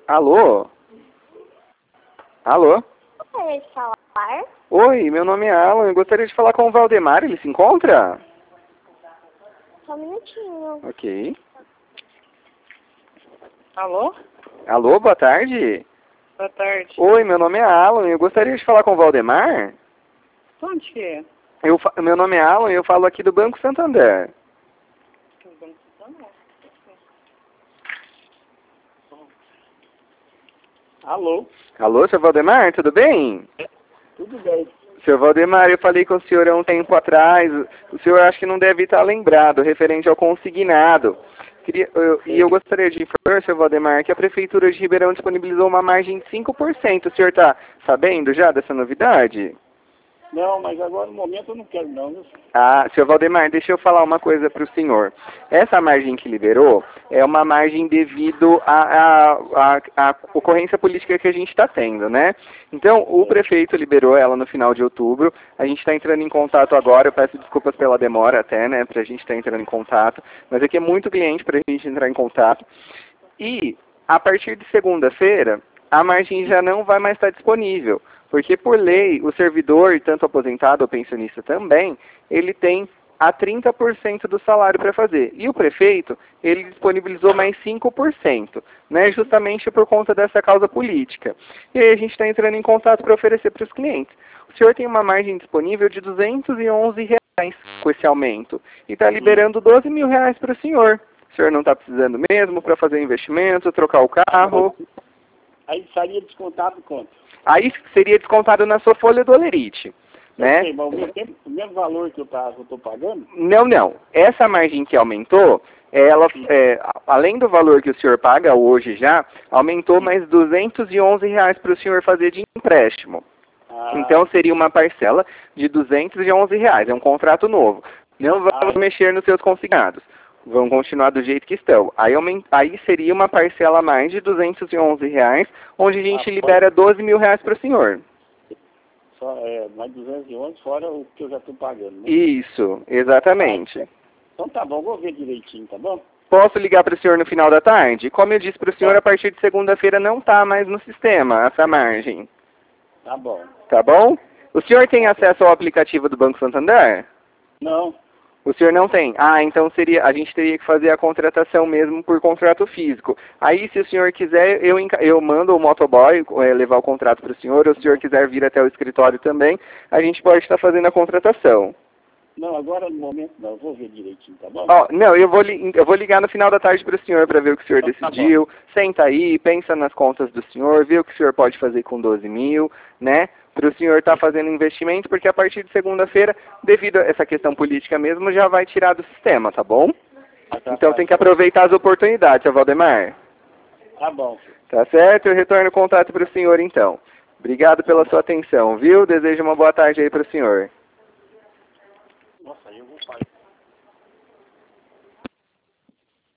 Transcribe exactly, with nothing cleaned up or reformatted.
Alô? Alô? Gostaria de falar? Oi, meu nome é Alan. Eu gostaria de falar com o Valdemar. Ele se encontra? Só um minutinho. Ok. Alô? Alô, boa tarde. Boa tarde. Oi, meu nome é Alan. Eu gostaria de falar com o Valdemar. Onde que é? Eu fa... Meu nome é Alan e eu falo aqui do Banco Santander. Do Banco Santander. Alô? Alô, seu Valdemar, tudo bem? Tudo bem. Seu Valdemar, eu falei com o senhor há um tempo atrás. O senhor acho que não deve estar lembrado, referente ao consignado. Queria, eu, e eu gostaria de informar, seu Valdemar, que a Prefeitura de Ribeirão disponibilizou uma margem de cinco por cento. O senhor está sabendo já dessa novidade? Não, mas agora no momento eu não quero não, viu? Ah, senhor Valdemar, deixa eu falar uma coisa para o senhor. Essa margem que liberou é uma margem devido à, à, à ocorrência política que a gente está tendo, né? Então, o prefeito liberou ela no final de outubro. A gente está entrando em contato agora. Eu peço desculpas pela demora até, né? Para a gente estar entrando em contato. Mas aqui é muito cliente para a gente entrar em contato. E, a partir de segunda-feira, a margem já não vai mais estar disponível. Porque, por lei, o servidor, tanto aposentado ou pensionista também, ele tem a trinta por cento do salário para fazer. E o prefeito, ele disponibilizou mais cinco por cento, né, justamente por conta dessa causa política. E aí a gente está entrando em contato para oferecer para os clientes. O senhor tem uma margem disponível de duzentos e onze reais com esse aumento. E está liberando doze mil reais para o senhor. O senhor não está precisando mesmo para fazer investimento, trocar o carro? Aí estaria descontado quanto? Aí seria descontado na sua folha do Olerite, né? Sei, mas o mesmo, o mesmo valor que eu estou pagando? Não, não. Essa margem que aumentou, ela, é, além do valor que o senhor paga hoje já, aumentou mais duzentos e onze reais para o senhor fazer de empréstimo. Ah, Então seria uma parcela de duzentos e onze reais. É um contrato novo. Não vamos Ah, mexer nos seus consignados. Vão continuar do jeito que estão. Aí, aument... Aí seria uma parcela a mais de duzentos e onze reais, onde a gente Ah, libera doze mil reais para o senhor. só, é, mais duzentos e onze fora o que eu já estou pagando, né? Isso, exatamente. Então tá bom, vou ver direitinho, tá bom? Posso ligar para o senhor no final da tarde? Como eu disse para o senhor, a partir de segunda-feira não está mais no sistema essa margem. Tá bom. Tá bom? O senhor tem acesso ao aplicativo do Banco Santander? Não, O senhor não tem? Ah, então seria, a gente teria que fazer a contratação mesmo por contrato físico. Aí, se o senhor quiser, eu, enca- eu mando o motoboy é, levar o contrato para o senhor, ou se o senhor quiser vir até o escritório também, a gente pode estar fazendo a contratação. não, agora no momento não, vou ver direitinho, tá bom? Ó, não, eu vou, li- eu vou ligar no final da tarde para o senhor para ver o que o senhor Então, tá decidiu. Senta aí, pensa nas contas do senhor, vê o que o senhor pode fazer com doze mil, né? Para o senhor estar fazendo investimento, porque a partir de segunda-feira, devido a essa questão política mesmo, já vai tirar do sistema, tá bom? Ah, tá, Então tá, tem que aproveitar as oportunidades, seu Valdemar. tá bom. Tá certo? Eu retorno o contato para o senhor então. Obrigado pela sua atenção, viu? Desejo uma boa tarde aí para o senhor.